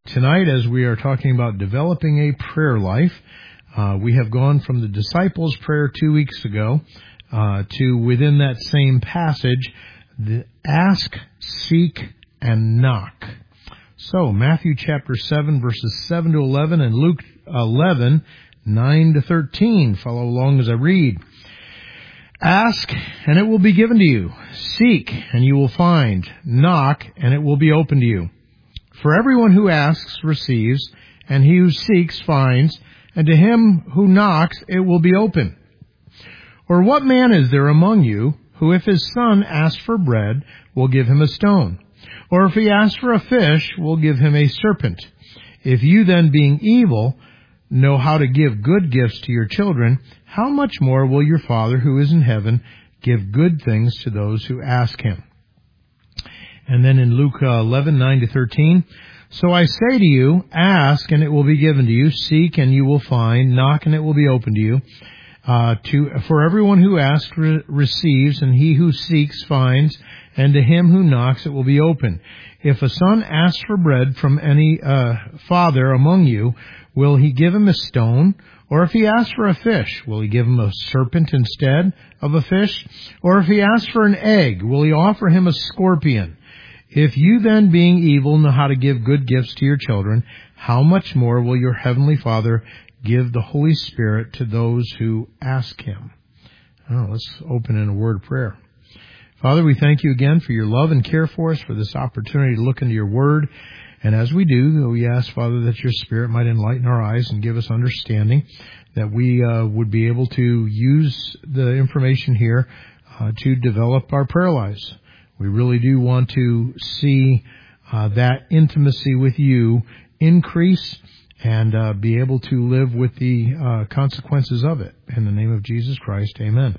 Tonight, as we are talking about developing a prayer life, we have gone from the disciples' prayer 2 weeks ago to within that same passage, the ask, seek, and knock. So, Matthew chapter 7, verses 7 to 11, and Luke 11, 9 to 13. Follow along as I read. Ask, and it will be given to you. Seek, and you will find. Knock, and it will be opened to you. For everyone who asks receives, and he who seeks finds, and to him who knocks it will be open. Or what man is there among you who, if his son asks for bread, will give him a stone? Or if he asks for a fish, will give him a serpent? If you then, being evil, know how to give good gifts to your children, how much more will your Father who is in heaven give good things to those who ask him? And then in Luke 11, 9 to 13, so I say to you, ask and it will be given to you, seek and you will find, knock and it will be opened to you. For everyone who asks receives, and he who seeks finds, and to him who knocks it will be open. If a son asks for bread from any father among you, will he give him a stone? Or if he asks for a fish, will he give him a serpent instead of a fish? Or if he asks for an egg, will he offer him a scorpion? If you then, being evil, know how to give good gifts to your children, how much more will your heavenly Father give the Holy Spirit to those who ask him? Oh, let's open in a word of prayer. Father, we thank you again for your love and care for us, for this opportunity to look into your word. And as we do, we ask, Father, that your Spirit might enlighten our eyes and give us understanding, that we would be able to use the information here to develop our prayer lives. We really do want to see that intimacy with you increase and be able to live with the consequences of it. In the name of Jesus Christ, amen.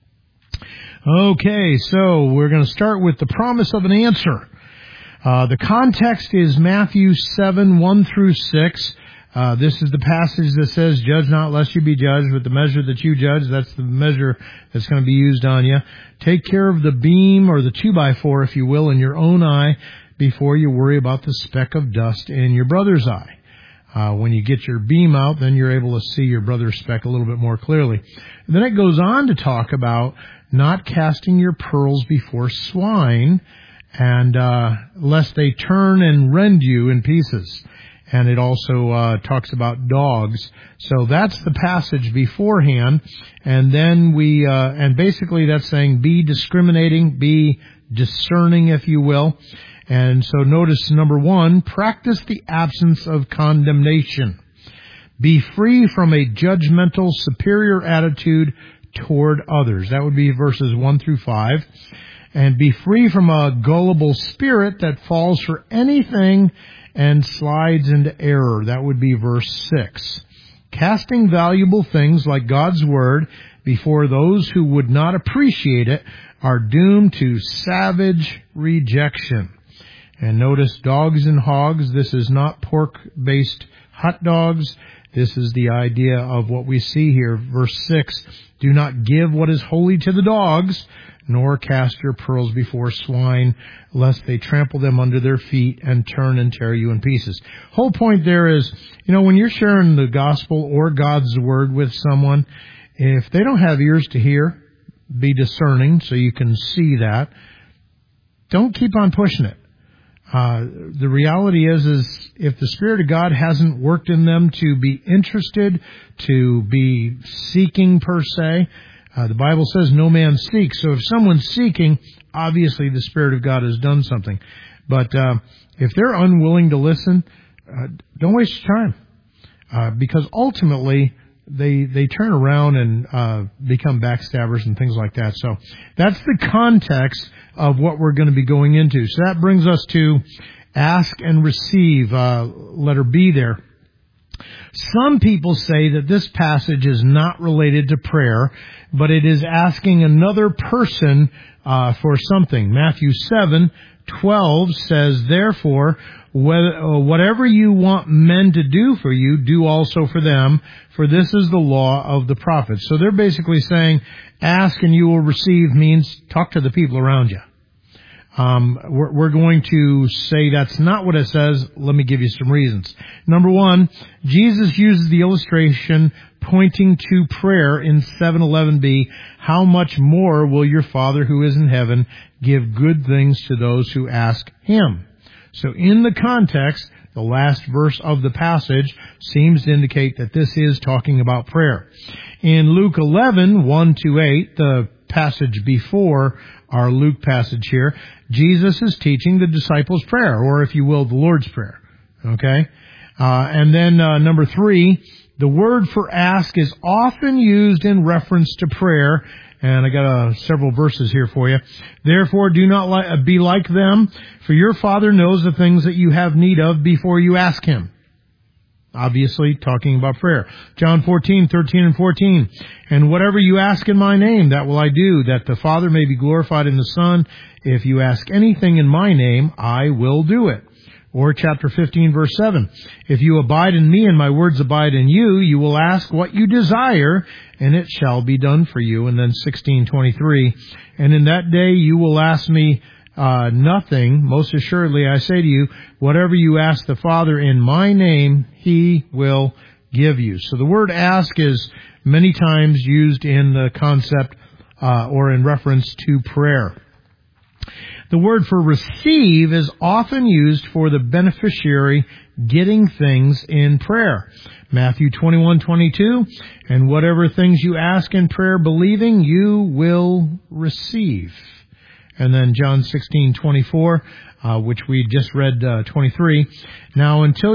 Okay, so we're going to start with the promise of an answer. The context is Matthew 7, 1 through 6. This is the passage that says, judge not lest you be judged with the measure that you judge. That's the measure that's going to be used on you. Take care of the beam or the 2x4, if you will, in your own eye before you worry about the speck of dust in your brother's eye. When you get your beam out, then you're able to see your brother's speck a little bit more clearly. And then it goes on to talk about not casting your pearls before swine, and lest they turn and rend you in pieces. And it also talks about dogs. So that's the passage beforehand. And then and basically that's saying be discriminating, be discerning, if you will. And so notice number 1, practice the absence of condemnation. Be free from a judgmental, superior attitude toward others. That would be verses 1 through 5. And be free from a gullible spirit that falls for anything and slides into error. That would be verse 6. Casting valuable things like God's Word before those who would not appreciate it are doomed to savage rejection. And notice dogs and hogs. This is not pork-based hot dogs. This is the idea of what we see here. Verse 6, do not give what is holy to the dogs, nor cast your pearls before swine, lest they trample them under their feet and turn and tear you in pieces. Whole point there is, when you're sharing the gospel or God's word with someone, if they don't have ears to hear, be discerning so you can see that. Don't keep on pushing it. The reality is if the Spirit of God hasn't worked in them to be interested, to be seeking per se, the Bible says no man seeks. So if someone's seeking, obviously the Spirit of God has done something. But if they're unwilling to listen, don't waste your time. Because ultimately, they turn around and become backstabbers and things like that. So that's the context of what we're going to be going into. So that brings us to ask and receive, letter B there. Some people say that this passage is not related to prayer, but it is asking another person for something. Matthew 7:12 says, therefore, whatever you want men to do for you, do also for them, for this is the law of the prophets. So they're basically saying, ask and you will receive means talk to the people around you. We're going to say that's not what it says. Let me give you some reasons. Number one, Jesus uses the illustration pointing to prayer in 7:11b. How much more will your Father who is in heaven give good things to those who ask Him? So in the context, the last verse of the passage seems to indicate that this is talking about prayer. In Luke 11:1-8, the passage before our Luke passage here, Jesus is teaching the disciples' prayer, or if you will, the Lord's Prayer. Okay? And then number 3, the word for ask is often used in reference to prayer, and I got several verses here for you. Therefore, do not be like them, for your Father knows the things that you have need of before you ask Him. Obviously, talking about prayer. John 14:13-14. And whatever you ask in my name, that will I do, that the Father may be glorified in the Son. If you ask anything in my name, I will do it. Or chapter 15, verse 7. If you abide in me and my words abide in you, you will ask what you desire, and it shall be done for you. And then 16:23. And in that day you will ask me nothing. Most assuredly, I say to you, whatever you ask the Father in my name, He will give you. So the word ask is many times used in the concept or in reference to prayer. The word for receive is often used for the beneficiary getting things in prayer. Matthew 21:22, and whatever things you ask in prayer believing, you will receive. And then John 16:24, which we just read 23. Now until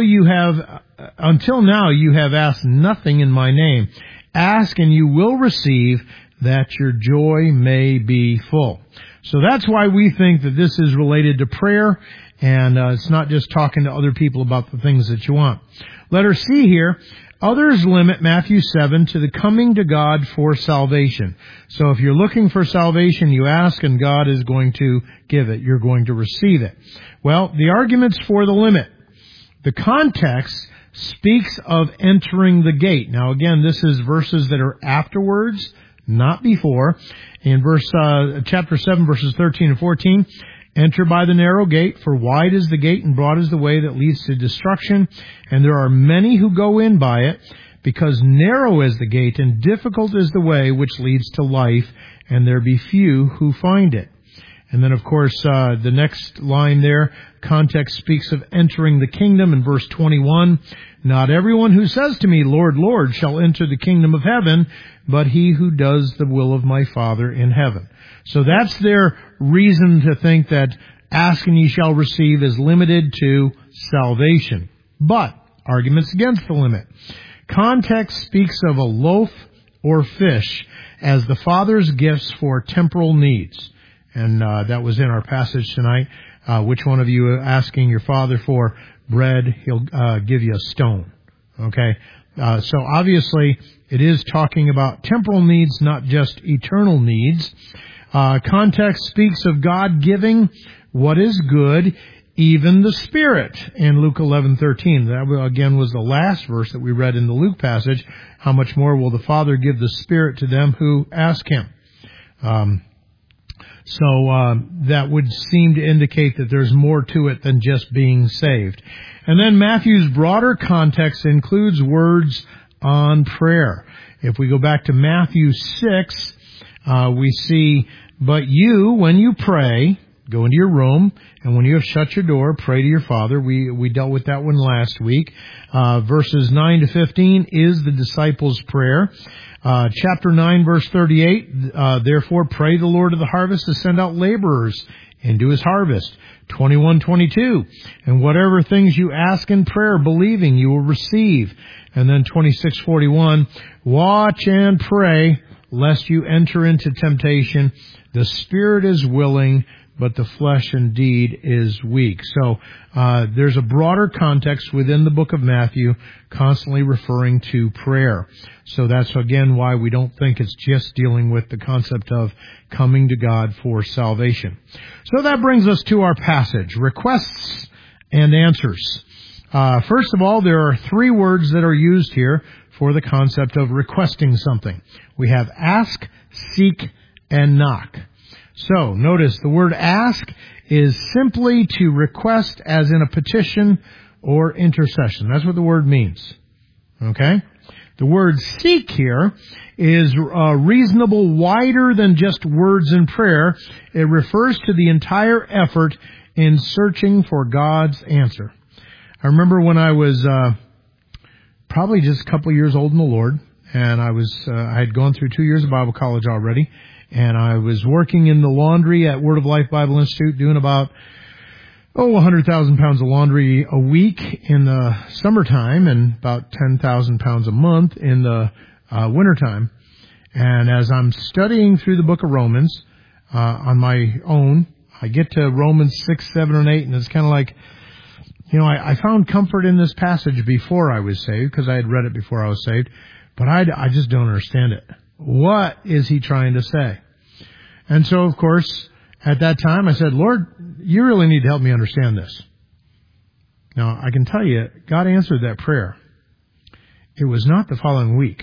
now you have asked nothing in my name. Ask and you will receive, that your joy may be full. So that's why we think that this is related to prayer, and it's not just talking to other people about the things that you want. Letter C here. Others limit Matthew 7 to the coming to God for salvation. So if you're looking for salvation, you ask and God is going to give it. You're going to receive it. Well, the arguments for the limit. The context speaks of entering the gate. Now again, this is verses that are afterwards, not before. In chapter 7, verses 13 and 14, enter by the narrow gate, for wide is the gate and broad is the way that leads to destruction, and there are many who go in by it, because narrow is the gate and difficult is the way which leads to life, and there be few who find it. And then, of course, the next line there, context speaks of entering the kingdom in verse 21. Not everyone who says to me, Lord, Lord, shall enter the kingdom of heaven, but he who does the will of my Father in heaven. So that's their reason to think that ask and ye shall receive is limited to salvation. But, arguments against the limit. Context speaks of a loaf or fish as the Father's gifts for temporal needs. And that was in our passage tonight. Which one of you asking your Father for bread, He'll give you a stone. Okay? So obviously, it is talking about temporal needs, not just eternal needs. Context speaks of God giving what is good, even the Spirit, in Luke 11:13. That, again, was the last verse that we read in the Luke passage. How much more will the Father give the Spirit to them who ask Him? So that would seem to indicate that there's more to it than just being saved. And then Matthew's broader context includes words on prayer. If we go back to Matthew 6, we see, but you, when you pray, go into your room, and when you have shut your door, pray to your Father. We dealt with that one last week. Verses 9 to 15 is the disciples' prayer. Chapter 9, verse 38, therefore pray the Lord of the harvest to send out laborers into His harvest. 21:22, and whatever things you ask in prayer, believing, you will receive. And then 26:41, watch and pray, lest you enter into temptation. The spirit is willing, but the flesh indeed is weak. So there's a broader context within the book of Matthew constantly referring to prayer. So that's again why we don't think it's just dealing with the concept of coming to God for salvation. So that brings us to our passage, requests and answers. First of all, there are 3 words that are used here for the concept of requesting something. We have ask, seek, and knock. So, notice the word ask is simply to request as in a petition or intercession. That's what the word means. Okay? The word seek here is reasonable, wider than just words in prayer. It refers to the entire effort in searching for God's answer. I remember when I was probably just a couple of years old in the Lord, and I had gone through 2 years of Bible college already, and I was working in the laundry at Word of Life Bible Institute, doing about 100,000 pounds of laundry a week in the summertime and about 10,000 pounds a month in the wintertime. And as I'm studying through the book of Romans on my own, I get to Romans 6, 7, and 8, and it's kind of like, I found comfort in this passage before I was saved, because I had read it before I was saved, but I just don't understand it. What is he trying to say? And so, of course, at that time, I said, Lord, you really need to help me understand this. Now, I can tell you, God answered that prayer. It was not the following week.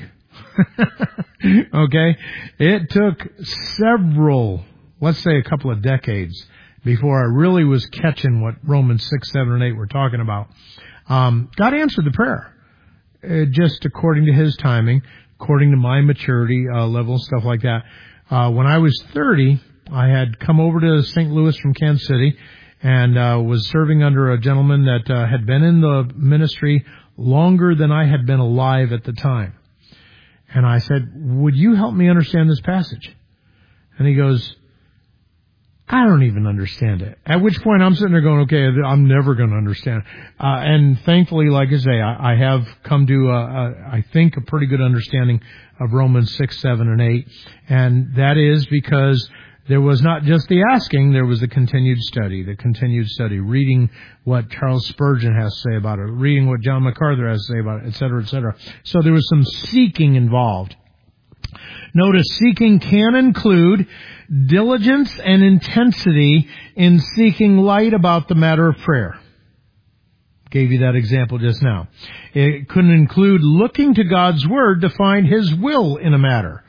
Okay? It took several, let's say a couple of decades, before I really was catching what Romans 6, 7, and 8 were talking about. God answered the prayer, just according to His timing, according to my maturity level, stuff like that. When I was 30, I had come over to St. Louis from Kansas City and was serving under a gentleman that had been in the ministry longer than I had been alive at the time. And I said, would you help me understand this passage? And he goes, I don't even understand it. At which point I'm sitting there going, okay, I'm never going to understand. And thankfully, like I say, I have come to, I think, a pretty good understanding of Romans 6, 7, and 8. And that is because there was not just the asking, there was the continued study, reading what Charles Spurgeon has to say about it, reading what John MacArthur has to say about it, et cetera, et cetera. So there was some seeking involved. Notice seeking can include diligence and intensity in seeking light about the matter of prayer. Gave you that example just now. It could include looking to God's Word to find His will in a matter.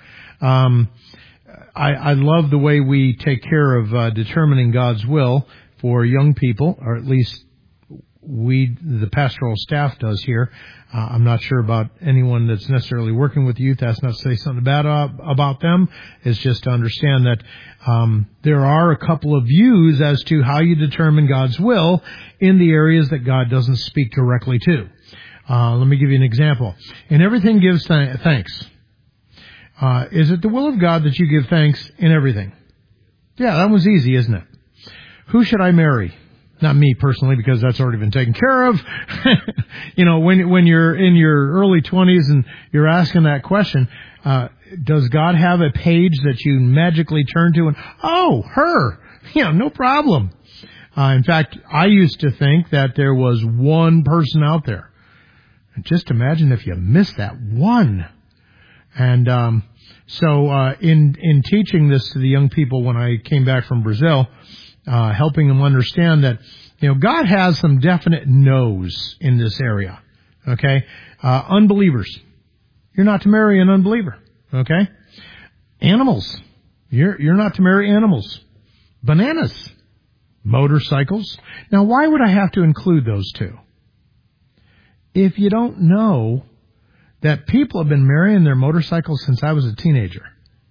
I love the way we take care of determining God's will for young people, or at least the pastoral staff does here. I'm not sure about anyone that's necessarily working with youth. That's not to say something bad about them. It's just to understand that there are a couple of views as to how you determine God's will in the areas that God doesn't speak directly to. Let me give you an example. In everything, give thanks. Is it the will of God that you give thanks in everything? Yeah, that one's easy, isn't it? Who should I marry? Not me personally, because that's already been taken care of. When you're in your early 20s and you're asking that question, does God have a page that you magically turn to and, oh, her, no problem. In fact, I used to think that there was one person out there. Just imagine if you missed that one. And so in teaching this to the young people when I came back from Brazil, helping them understand that, God has some definite no's in this area. Okay? Unbelievers. You're not to marry an unbeliever. Okay? Animals. You're not to marry animals. Bananas. Motorcycles. Now, why would I have to include those two? If you don't know that people have been marrying their motorcycles since I was a teenager.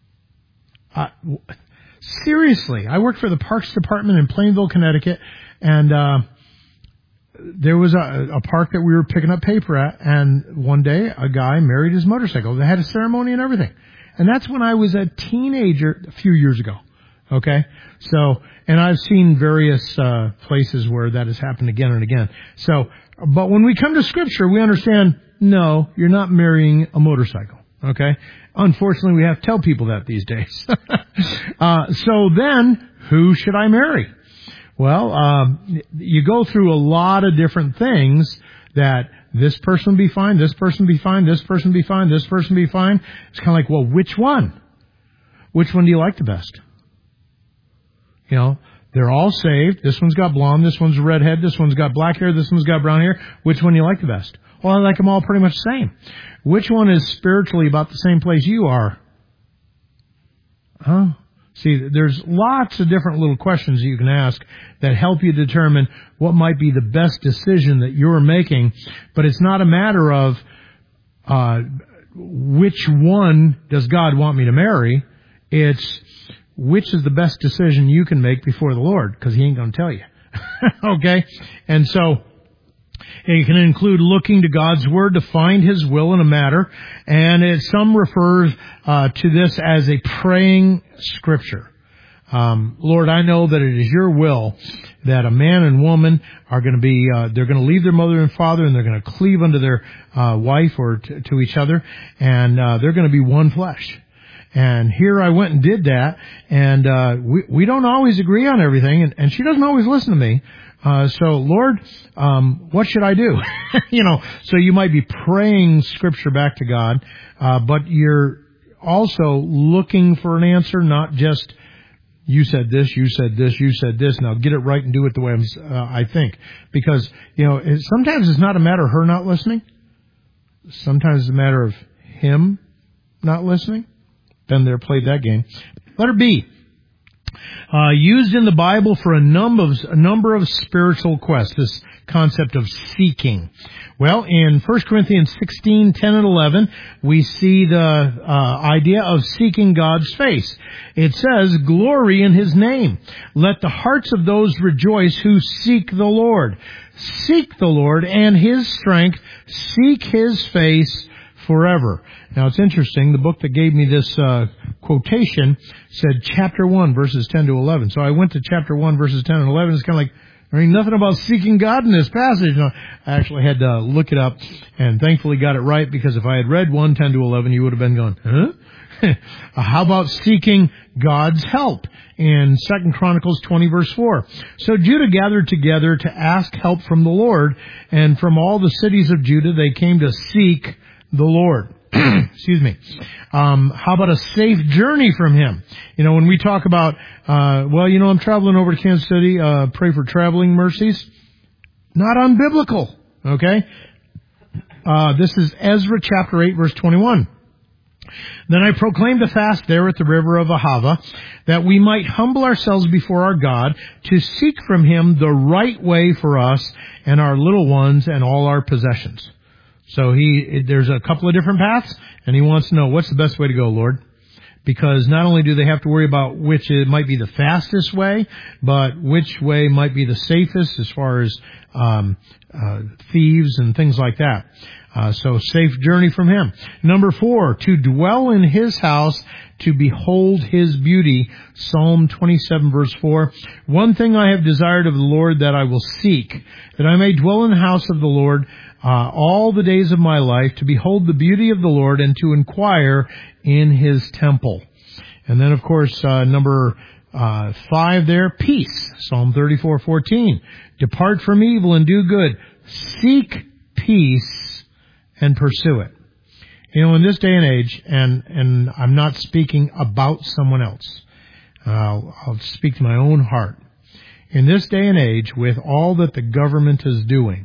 Seriously, I worked for the Parks Department in Plainville, Connecticut, and there was a park that we were picking up paper at, and one day a guy married his motorcycle. They had a ceremony and everything. And that's when I was a teenager a few years ago. Okay? So, and I've seen various places where that has happened again and again. So, but when we come to Scripture, we understand, no, you're not marrying a motorcycle. Okay? Unfortunately, we have to tell people that these days. So then, who should I marry? Well, you go through a lot of different things that this person be fine, this person be fine, this person be fine, this person be fine. It's kind of like, well, which one? Which one do you like the best? They're all saved. This one's got blonde, this one's redhead, this one's got black hair, this one's got brown hair. Which one do you like the best? Well, I like them all pretty much the same. Which one is spiritually about the same place you are? See, there's lots of different little questions you can ask that help you determine what might be the best decision that you're making, but it's not a matter of which one does God want me to marry. It's which is the best decision you can make before the Lord, because He ain't going to tell you. Okay? And so it can include looking to God's Word to find His will in a matter, and some refers to this as a praying scripture. Lord, I know that it is your will that a man and woman are going to be, they're going to leave their mother and father, and they're going to cleave unto their wife or to each other, and they're going to be one flesh. And here I went and did that, and we don't always agree on everything, and she doesn't always listen to me. So Lord, what should I do? So you might be praying scripture back to God, but you're also looking for an answer, not just, you said this, you said this, you said this, now get it right and do it the way I think. Because, sometimes it's not a matter of her not listening. Sometimes it's a matter of him not listening. Been there, played that game. Letter B. Used in the Bible for a number of spiritual quests, this concept of seeking. Well, in 1 Corinthians 16, 10 and 11, we see the idea of seeking God's face. It says, glory in His name. Let the hearts of those rejoice who seek the Lord. Seek the Lord and His strength. Seek His face forever. Now, it's interesting. The book that gave me this quotation said chapter 1, verses 10 to 11. So I went to chapter 1, verses 10 and 11. It's kind of like, there ain't nothing about seeking God in this passage. No, I actually had to look it up, and thankfully got it right, because if I had read 1, 10 to 11, you would have been going, huh? How about seeking God's help? In 2 Chronicles 20, verse 4. So Judah gathered together to ask help from the Lord, and from all the cities of Judah they came to seek the Lord. Excuse me. How about a safe journey from Him? When we talk about, I'm traveling over to Kansas City, pray for traveling mercies. Not unbiblical. Okay? This is Ezra chapter 8, verse 21. Then I proclaimed a fast there at the river of Ahava, that we might humble ourselves before our God, to seek from Him the right way for us and our little ones and all our possessions. So there's a couple of different paths, and he wants to know, what's the best way to go, Lord? Because not only do they have to worry about which it might be the fastest way, but which way might be the safest as far as thieves and things like that. So safe journey from Him. Number 4, to dwell in His house, to behold His beauty. Psalm 27, verse 4. One thing I have desired of the Lord, that I will seek, that I may dwell in the house of the Lord all the days of my life, to behold the beauty of the Lord and to inquire in His temple. And then, of course, number 5 there, peace. Psalm 34:14. Depart from evil and do good. Seek peace and pursue it. In this day and age, and I'm not speaking about someone else. I'll speak to my own heart. In this day and age, with all that the government is doing,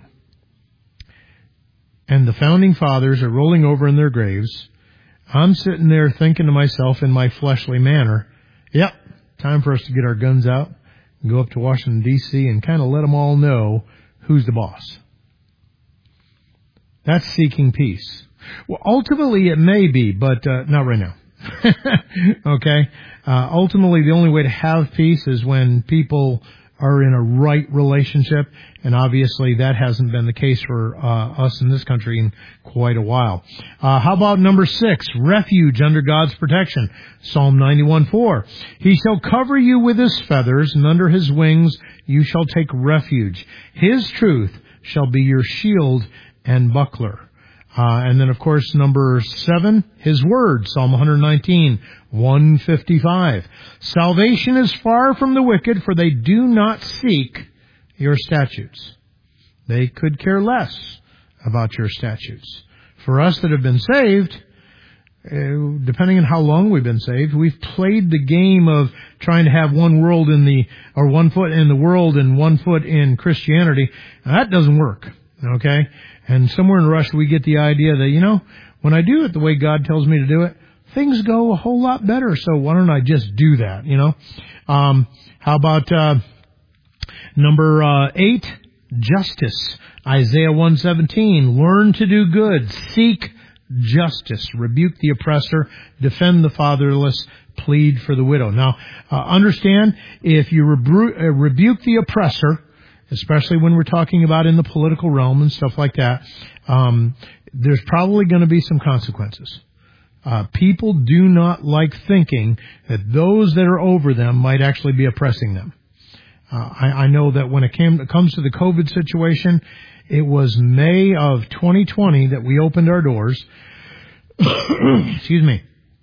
and the founding fathers are rolling over in their graves, I'm sitting there thinking to myself in my fleshly manner, yep, time for us to get our guns out and go up to Washington, D.C. and kind of let them all know who's the boss. That's seeking peace. Well, ultimately it may be, but not right now. Okay? Ultimately, the only way to have peace is when people are in a right relationship, and obviously that hasn't been the case for us in this country in quite a while. How about number 6, refuge under God's protection? Psalm 91:4. He shall cover you with His feathers, and under His wings you shall take refuge. His truth shall be your shield and buckler. And then, of course, number 7, His word, Psalm 119, 155. Salvation is far from the wicked, for they do not seek your statutes. They could care less about your statutes. For us that have been saved, depending on how long we've been saved, we've played the game of trying to have one foot in the world and 1 foot in Christianity. Now, that doesn't work. Okay? And somewhere in Russia we get the idea that, when I do it the way God tells me to do it, things go a whole lot better. So why don't I just do that, how about, number 8, justice. Isaiah 1:17, learn to do good, seek justice, rebuke the oppressor, defend the fatherless, plead for the widow. Now, understand, if you rebuke the oppressor, especially when we're talking about in the political realm and stuff like that, there's probably going to be some consequences. People do not like thinking that those that are over them might actually be oppressing them. I know that when it comes to the COVID situation, it was May of 2020 that we opened our doors. Excuse me.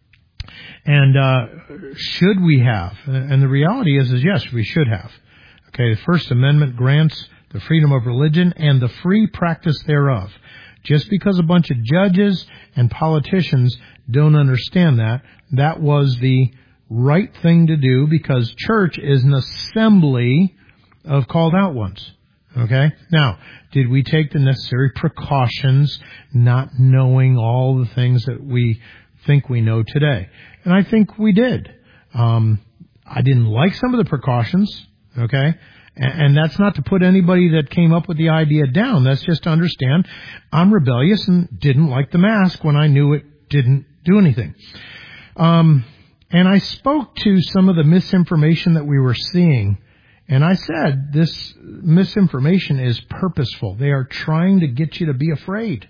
And should we have? And the reality is yes, we should have. Okay, the First Amendment grants the freedom of religion and the free practice thereof. Just because a bunch of judges and politicians don't understand that was the right thing to do, because church is an assembly of called out ones. Okay? Now, did we take the necessary precautions, not knowing all the things that we think we know today? And I think we did. I didn't like some of the precautions, okay? And that's not to put anybody that came up with the idea down. That's just to understand I'm rebellious and didn't like the mask when I knew it didn't do anything. And I spoke to some of the misinformation that we were seeing, and I said this misinformation is purposeful. They are trying to get you to be afraid.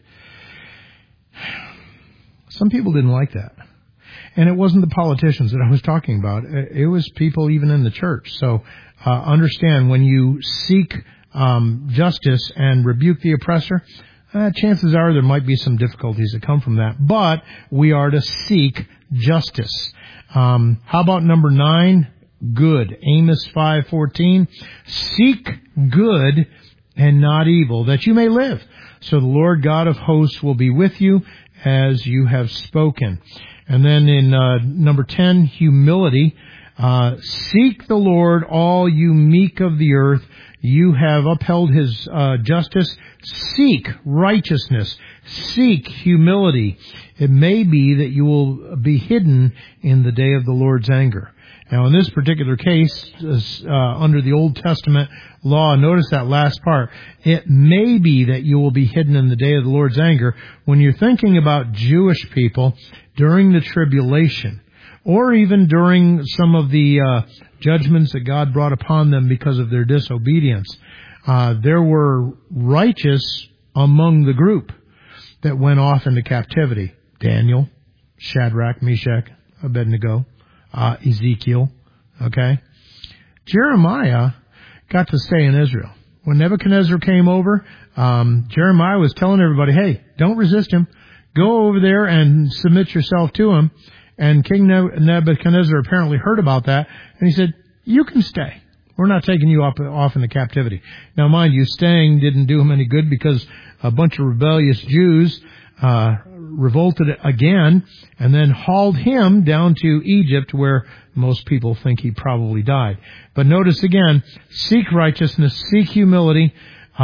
Some people didn't like that. And it wasn't the politicians that I was talking about. It was people even in the church. So understand, when you seek justice and rebuke the oppressor, chances are there might be some difficulties that come from that. But we are to seek justice. How about number 9? Good. Amos 5:14. Seek good and not evil, that you may live. So the Lord God of hosts will be with you as you have spoken. And then in number 10, humility. Seek the Lord, all you meek of the earth. You have upheld his justice. Seek righteousness. Seek humility. It may be that you will be hidden in the day of the Lord's anger. Now, in this particular case, under the Old Testament law, notice that last part. It may be that you will be hidden in the day of the Lord's anger. When you're thinking about Jewish people during the tribulation, or even during some of the judgments that God brought upon them because of their disobedience, there were righteous among the group that went off into captivity. Daniel, Shadrach, Meshach, Abednego, Ezekiel, okay? Jeremiah got to stay in Israel. When Nebuchadnezzar came over, Jeremiah was telling everybody, hey, don't resist him. Go over there and submit yourself to him. And King Nebuchadnezzar apparently heard about that, and he said, you can stay. We're not taking you off into captivity. Now, mind you, staying didn't do him any good, because a bunch of rebellious Jews revolted again and then hauled him down to Egypt, where most people think he probably died. But notice again, seek righteousness, seek humility.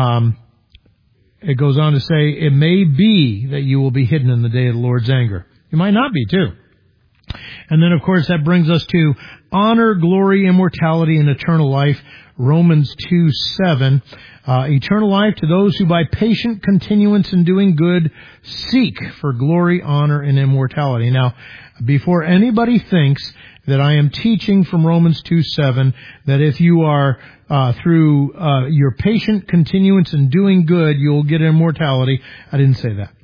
It goes on to say, it may be that you will be hidden in the day of the Lord's anger. You might not be, too. And then, of course, that brings us to honor, glory, immortality, and eternal life. Romans 2:7. Eternal life to those who by patient continuance in doing good seek for glory, honor, and immortality. Now, before anybody thinks that I am teaching from Romans 2:7 that if you are through your patient continuance in doing good, you'll get immortality, I didn't say that.